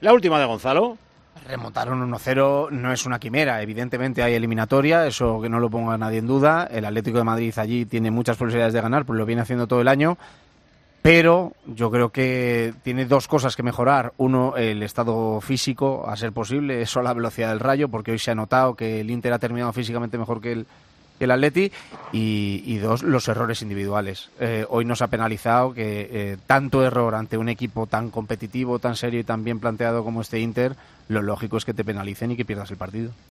La última de Gonzalo. Remontar un 1-0 no es una quimera, evidentemente hay eliminatoria, eso que no lo ponga nadie en duda. El Atlético de Madrid allí tiene muchas posibilidades de ganar, pues lo viene haciendo todo el año, pero yo creo que tiene dos cosas que mejorar. Uno, el estado físico, a ser posible, eso la velocidad del Rayo, porque hoy se ha notado que el Inter ha terminado físicamente mejor que el Atleti, y dos, los errores individuales. Hoy nos ha penalizado que tanto error ante un equipo tan competitivo, tan serio y tan bien planteado como este Inter, lo lógico es que te penalicen y que pierdas el partido.